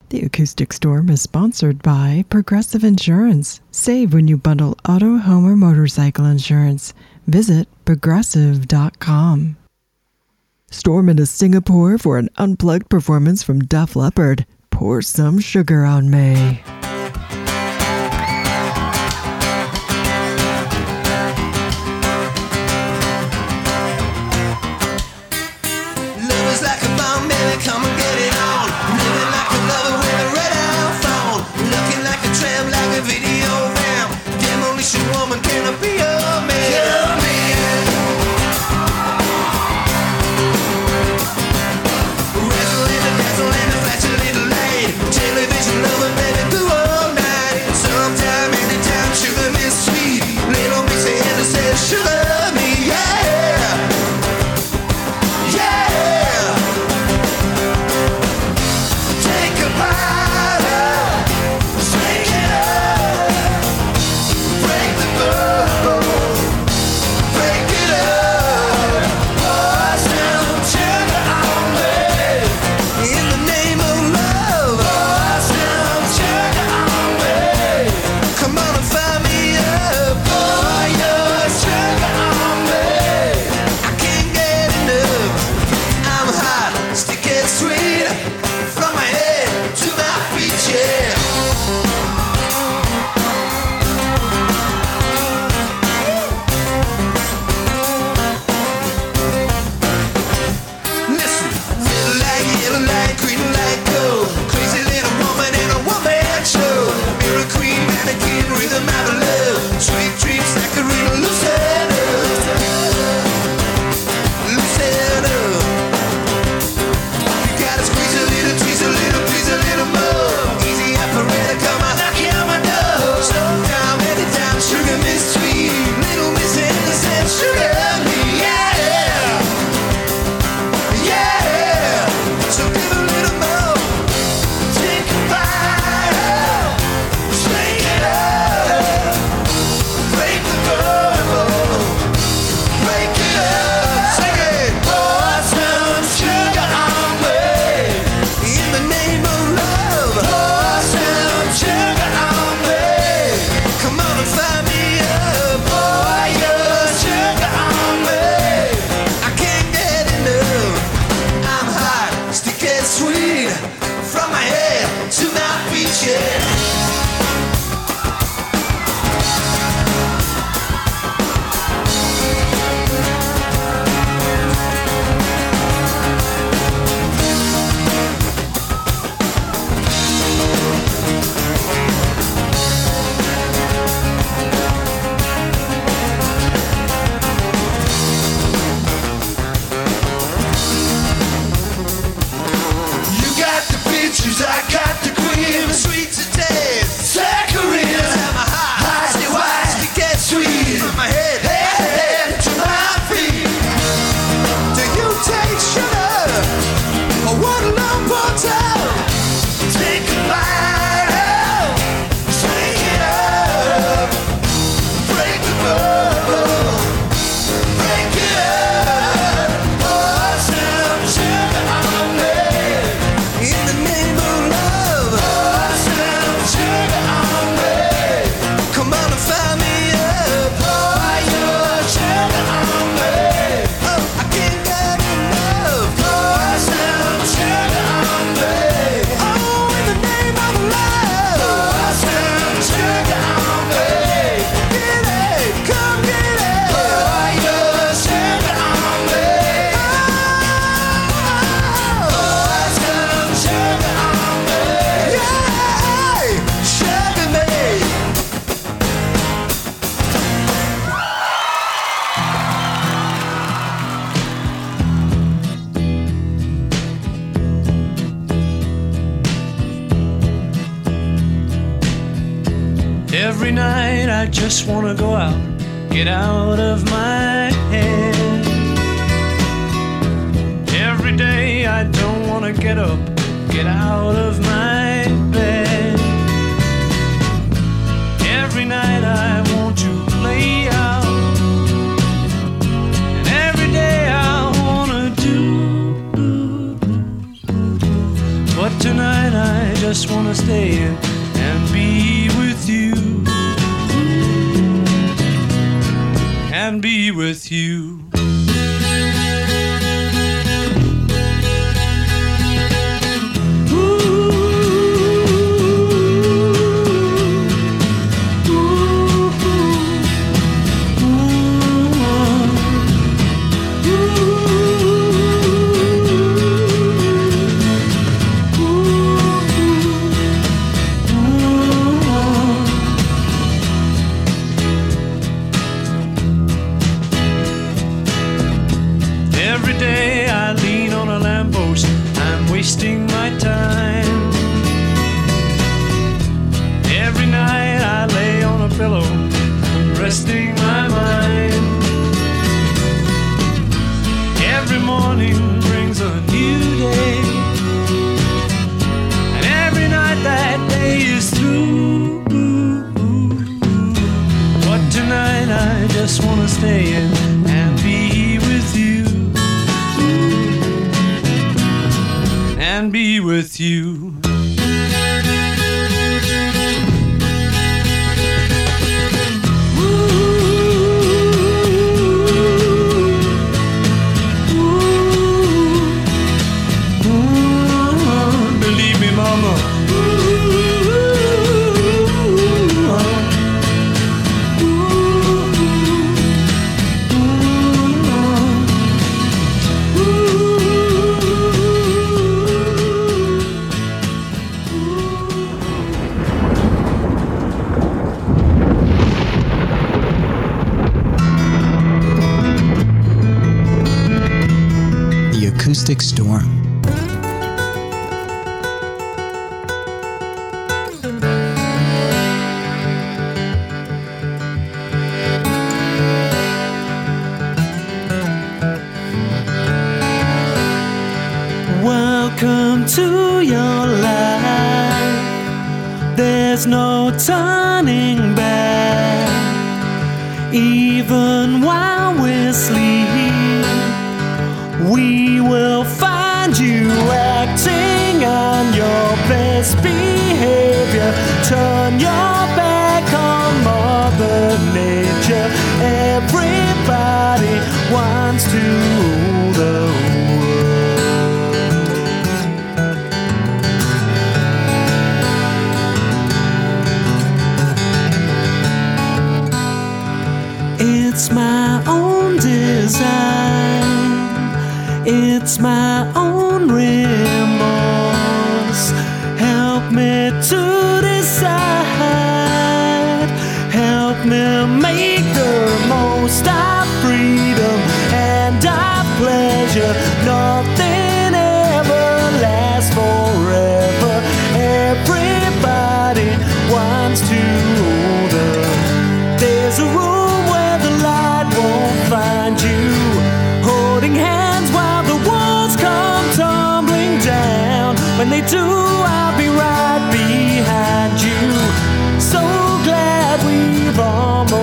The Acoustic Storm is sponsored by Progressive Insurance. Save when you bundle auto, home, or motorcycle insurance. Visit Progressive.com. Storm into Singapore for an unplugged performance from Def Leppard. Pour Some Sugar on Me. Come and get it on. Living like a lover with a red iPhone. Looking like a tramp, like a video vamp. Demolition woman, can I be your man? Your man. Wrestle in the dazzle and a flash a little light. Television lover, baby, do all night. Sometime, anytime, sugar me sweet. Little mix of head that says sugar me, yeah. Every night I just wanna go out, get out of my head. Every day I don't wanna get up, get out of my bed. Every night I want to lay out, and every day I wanna do. But tonight I just just wanna stay in and be with you. And be with you. Every day I lean on a lamppost, I'm wasting my time. Every night I lay on a pillow, I'm resting my mind. Every morning brings a new day, and every night that day is through. But tonight I just wanna stay in and be with you. And be with you. Believe me, mama. Acoustic Storm. Welcome to your life. There's no turning back. Even while we're asleep, we will find you acting on your best behavior. Turn your back on Mother Nature. Everybody wants to rule the world. It's my own design. It's my own remorse. Help me to decide. Help me make the most of freedom and of pleasure. Nothing ever lasts forever. Everybody wants to order. There's a room where the light won't find you. Holding hands while the walls come tumbling down. When they do, I'll be right behind you. So glad we've almost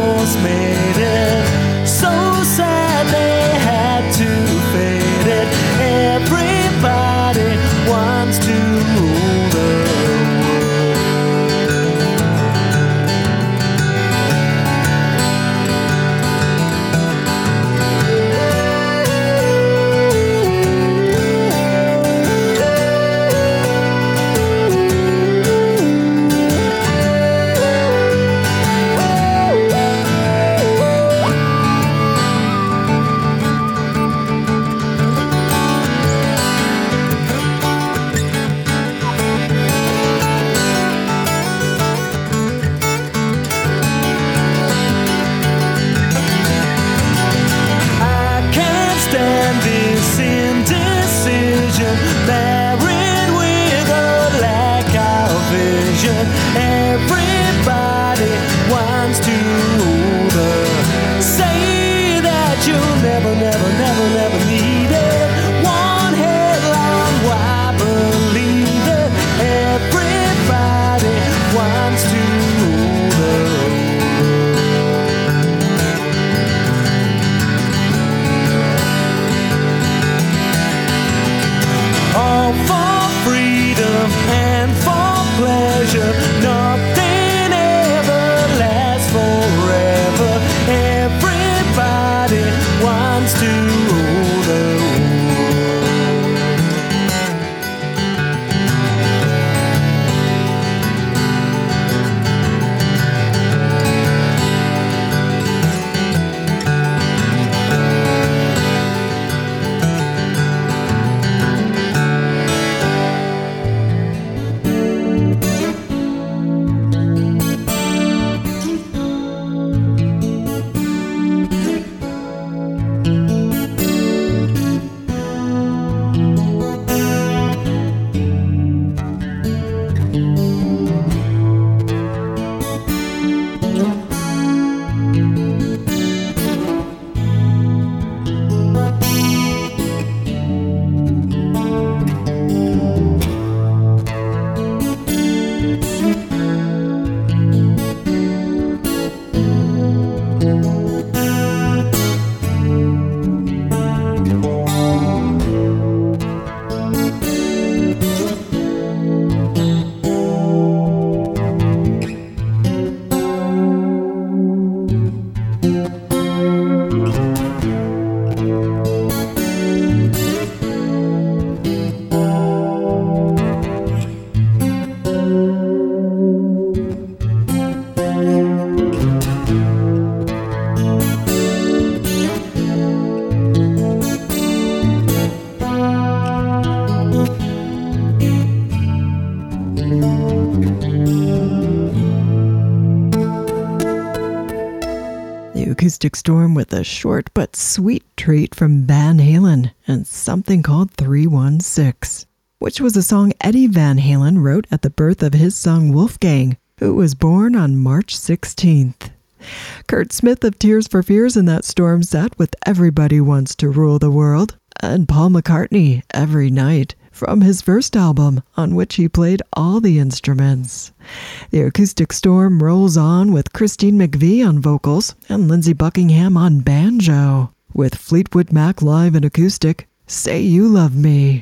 The Acoustic Storm with a short but sweet treat from Van Halen and something called 316, which was a song Eddie Van Halen wrote at the birth of his son Wolfgang, who was born on March 16th. Kurt Smith of Tears for Fears in that storm sat with Everybody Wants to Rule the World, and Paul McCartney, Every Night, from his first album, on which he played all the instruments. The Acoustic Storm rolls on with Christine McVie on vocals and Lindsey Buckingham on banjo, with Fleetwood Mac live and acoustic, Say You Love Me.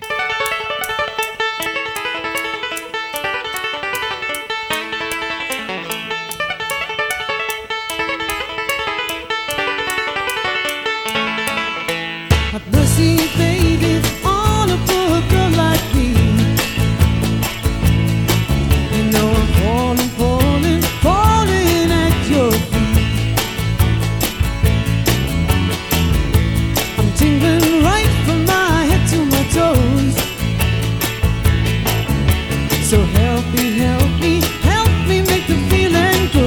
Have mercy, baby, on a poor girl like me. You know I'm falling, falling, falling at your feet. I'm tingling right from my head to my toes. So help me, help me, help me make the feeling go.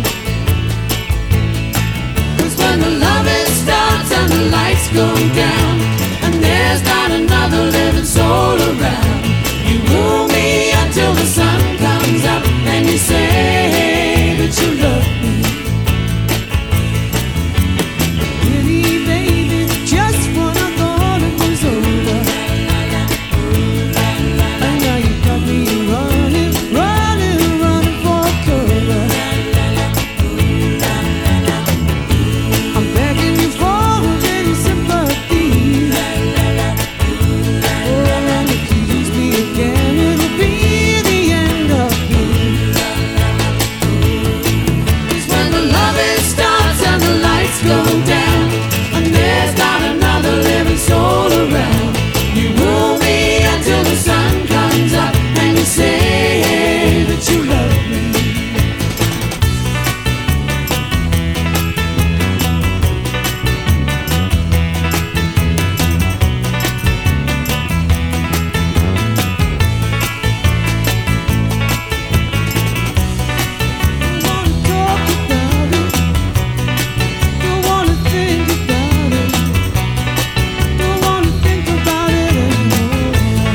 'Cause when the loving starts and the lights go down, and there's not another living soul around, you woo me until the sun comes up, and you say that you love me. Really, baby, just when I thought it was over, and now you got me running, running, running for cover. I'm begging you for a little sympathy. Oh, and if you use me again, it'll be the end of me. 'Cause when the loving starts and the lights go down, and there's not another living soul around, you woo me until the sun comes up, and you say that you love me. Don't wanna talk about it, don't wanna think about it, don't wanna think about it anymore.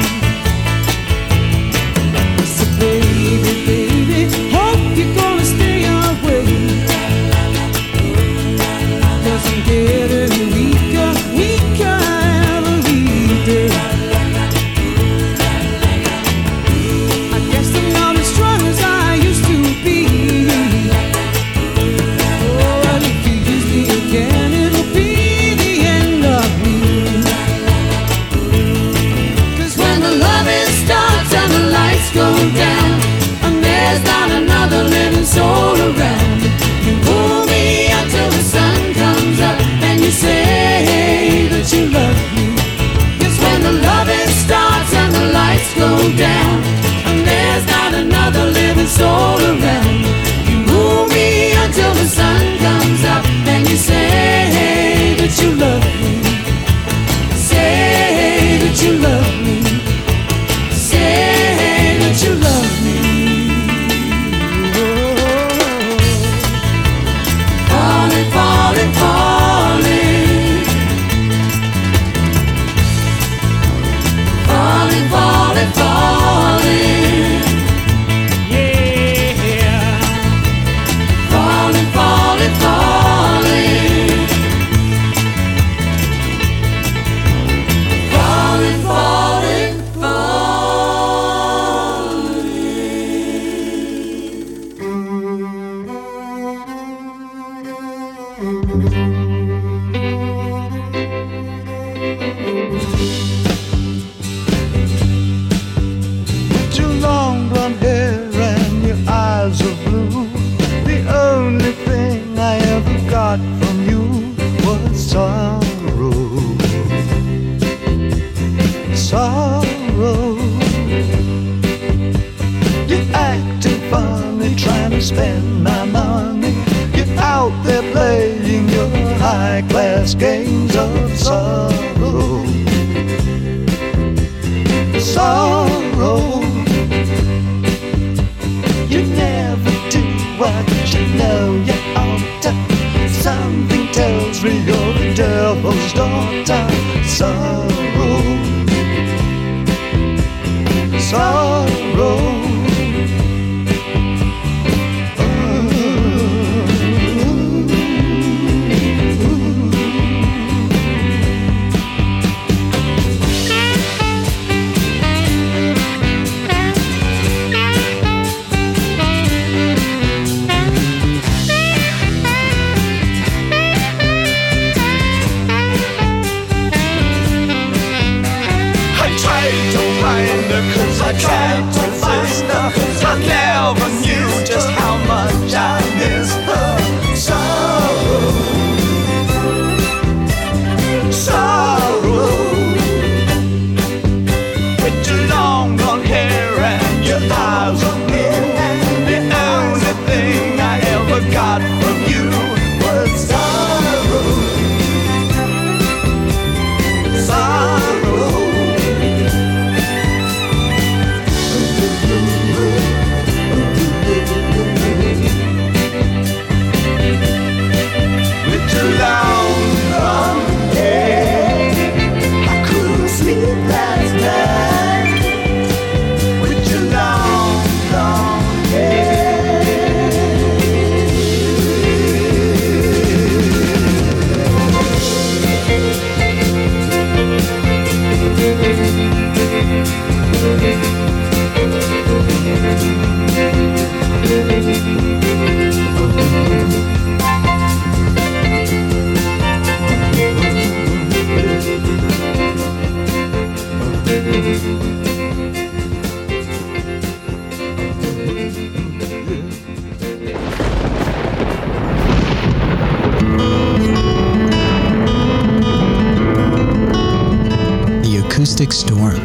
So baby, baby, hope you're gonna stay away, 'cause I'm getting weaker, weaker every day. I guess I'm not as strong as I used to be. Oh, and if you use me again, it'll be the end of me. 'Cause when the loving starts and the lights go down, and there's not another living soul around, you woo me until the sun comes up, and you say that you love me. Yes, when the loving starts and the lights go down, and there's not another living soul around, you woo me until the sun comes up, and you say that you love me. Say that you love me. Say that you love me. Oh, falling, falling, falling, falling, falling, falling, yeah, falling, falling, falling, falling, falling, With your long blonde hair and your eyes of blue, the only thing I ever got from you was sorrow. Sorrow. You're acting funny, trying to spend my money. You're out there playing your high-class games of sorrow. Sorrow. Acoustic Storm.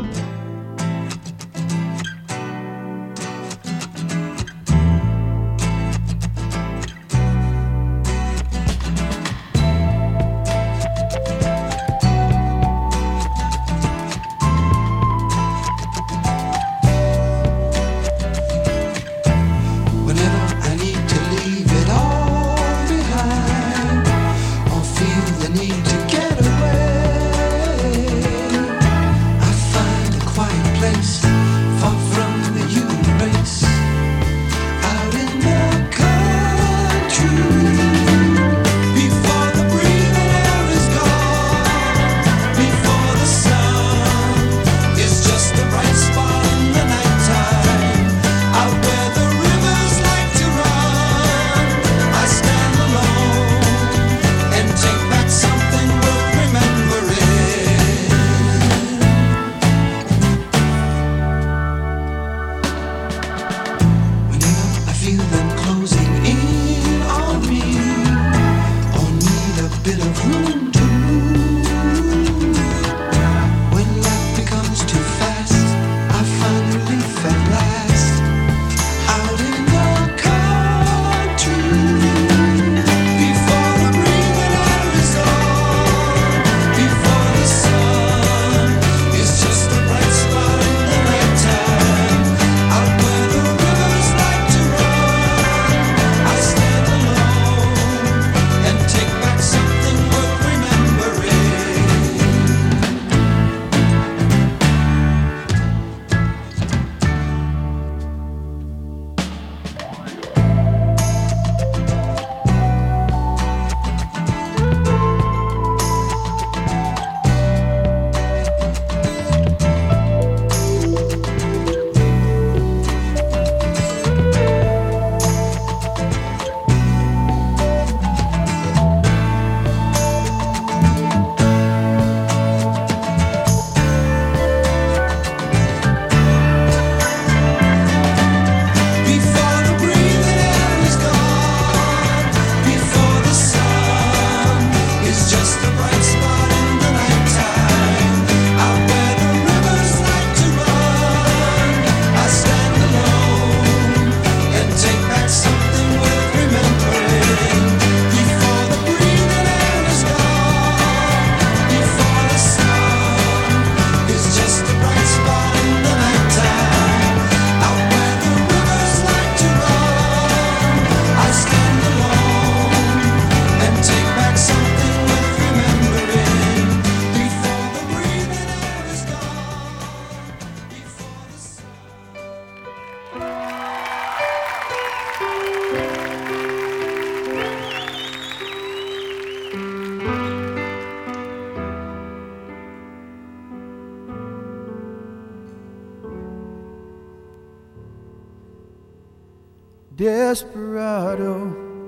Desperado,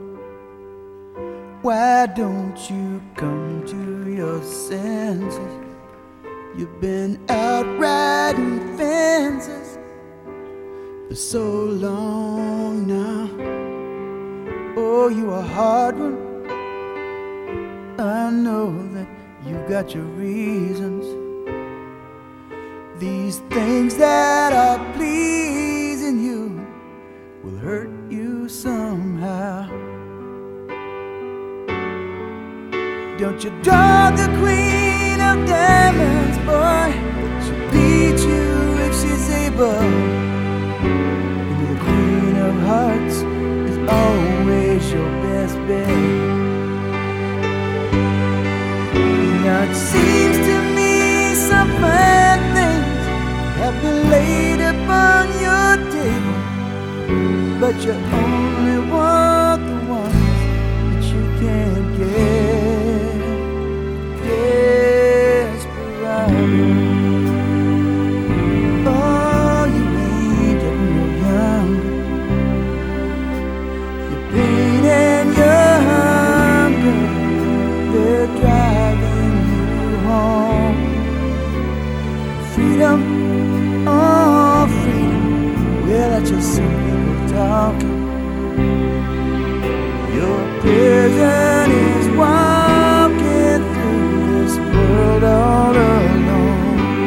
why don't you come to your senses? You've been out riding fences for so long now. Oh, you a hard one. I know that you got your reasons. These things that are pleasing you will hurt you somehow. Don't you dog the queen of diamonds, boy. She'll beat you if she's able. And the queen of hearts is always your best bet. Now it seems to me some fine things have been laid upon your table, but you only want the ones that you can't get. Desperado, oh, you ain't getting no younger. Your pain and your hunger, they're driving you home. Freedom, oh freedom, well that's just some people talking. Your prison is walking through this world all alone.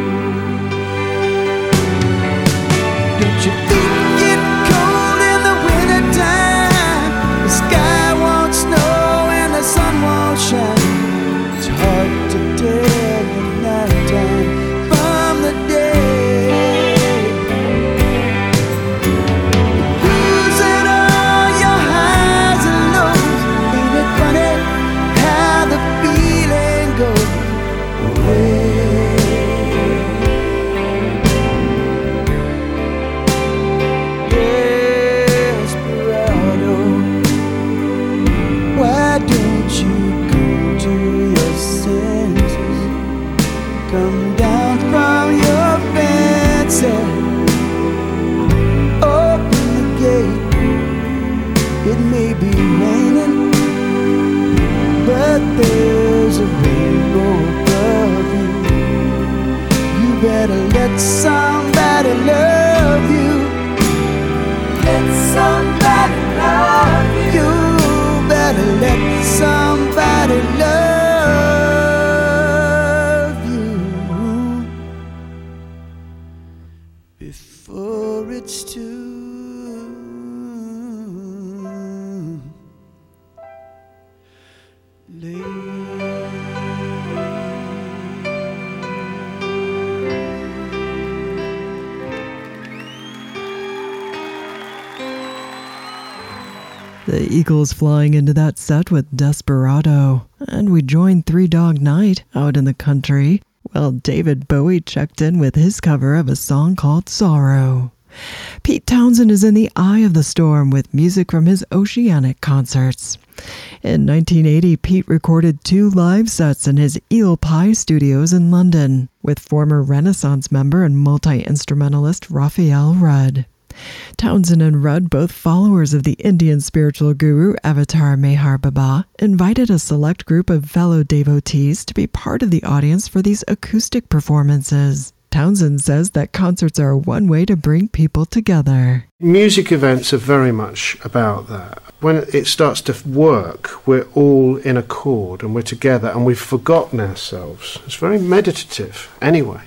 The Eagles flying into that set with Desperado. And we joined Three Dog Night out in the country, while David Bowie checked in with his cover of a song called Sorrow. Pete Townshend is in the eye of the storm with music from his Oceanic concerts. In 1980, Pete recorded 2 live sets in his Eel Pie studios in London with former Renaissance member and multi-instrumentalist Raphael Rudd. Townshend and Rudd, both followers of the Indian spiritual guru Avatar Meher Baba, invited a select group of fellow devotees to be part of the audience for these acoustic performances. Townshend says that concerts are one way to bring people together. Music events are very much about that. When it starts to work, we're all in accord and we're together and we've forgotten ourselves. It's very meditative anyway.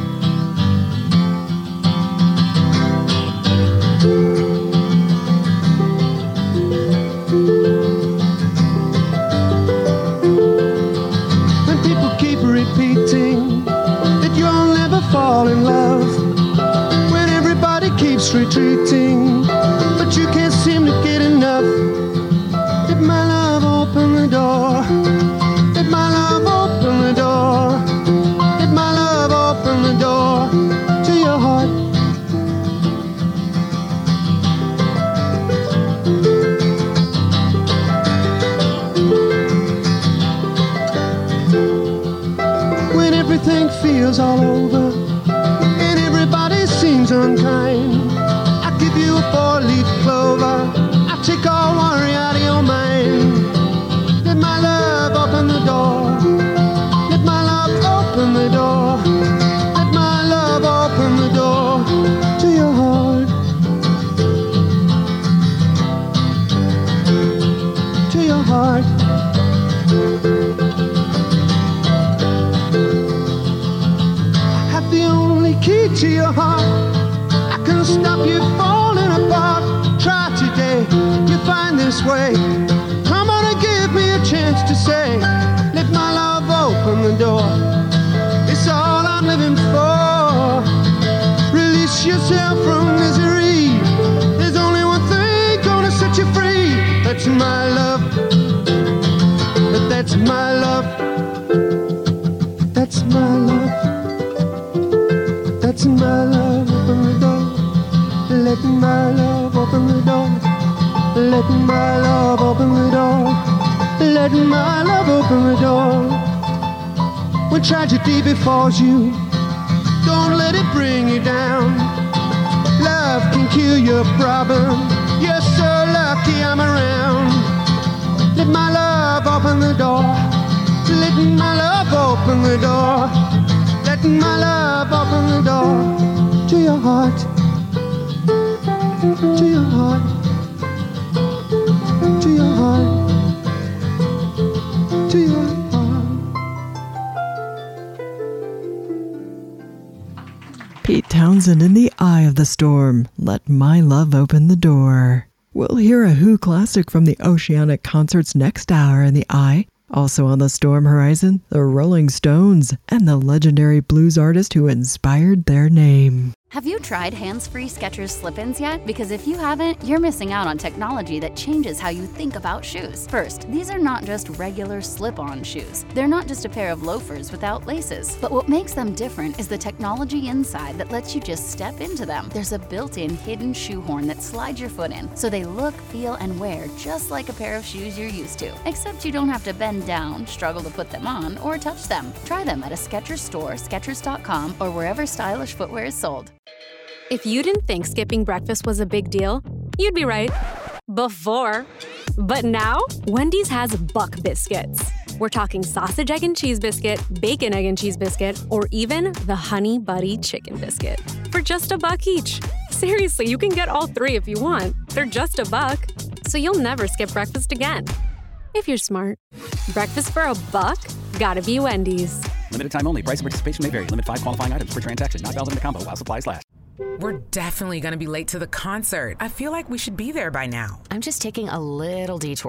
When people keep repeating that you'll never fall in love, when everybody keeps retreating, but you can't seem to get enough. Let my love open the door. Let my love open the door. Let my love open the door to your heart. When everything feels all over and everybody seems unkind, I give you a 4-leaf clover. I take all worry out of your mind. Let my love open the door. Let my love open the door. Let my love open the door to your heart. To your heart. I have the only key to your heart. I can stop you falling apart. Try today, you find this way. Come on and give me a chance to say, let my love open the door. It's all I'm living for. Release yourself from misery. There's only one thing gonna set you free. That's my love. That's my love. That's my love. That's my love. Open the door. Let my love open the door. Let my love open the door. Let my love open the door. When tragedy befalls you, don't let it bring you down. Love can cure your problem. You're so lucky I'm around. Let my love open the door. Let my love open the door. Let my love open the door to your heart. To your heart. To your heart. To your heart. Pete Townshend in the eye of the storm. Let my love open the door. We'll hear a Who classic from the Oceanic concerts next hour in the eye. Also on the storm horizon, the Rolling Stones and the legendary blues artist who inspired their name. Have you tried hands-free Skechers slip-ins yet? Because if you haven't, you're missing out on technology that changes how you think about shoes. First, these are not just regular slip-on shoes. They're not just a pair of loafers without laces. But what makes them different is the technology inside that lets you just step into them. There's a built-in hidden shoehorn that slides your foot in, so they look, feel, and wear just like a pair of shoes you're used to. Except you don't have to bend down, struggle to put them on, or touch them. Try them at a Skechers store, Skechers.com, or wherever stylish footwear is sold. If you didn't think skipping breakfast was a big deal, you'd be right. Before. But now, Wendy's has Buck Biscuits. We're talking sausage, egg, and cheese biscuit, bacon, egg, and cheese biscuit, or even the Honey Buddy chicken biscuit. For just $1 each. Seriously, you can get all 3 if you want. They're just $1, so you'll never skip breakfast again. If you're smart. Breakfast for $1? Gotta be Wendy's. Limited time only. Price and participation may vary. Limit 5 qualifying items per transaction. Not valid in a combo while supplies last. We're definitely going to be late to the concert. I feel like we should be there by now. I'm just taking a little detour.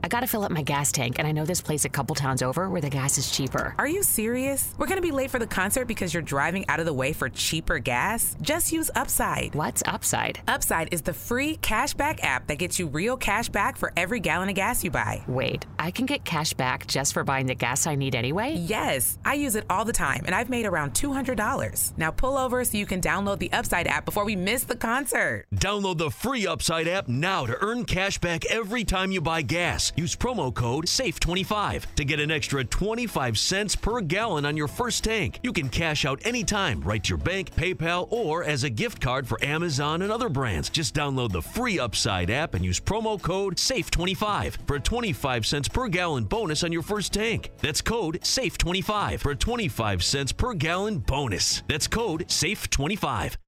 I gotta fill up my gas tank, and I know this place a couple towns over where the gas is cheaper. Are you serious? We're gonna be late for the concert because you're driving out of the way for cheaper gas? Just use Upside. What's Upside? Upside is the free cashback app that gets you real cash back for every gallon of gas you buy. Wait, I can get cash back just for buying the gas I need anyway? Yes, I use it all the time, and I've made around $200. Now pull over so you can download the Upside app before we miss the concert. Download the free Upside app now to earn cash back every time you buy gas. Use promo code SAFE25 to get an extra 25 cents per gallon on your first tank. You can cash out anytime, right to your bank, PayPal, or as a gift card for Amazon and other brands. Just download the free Upside app and use promo code SAFE25 for a 25 cents per gallon bonus on your first tank. That's code SAFE25 for a 25 cents per gallon bonus. That's code SAFE25.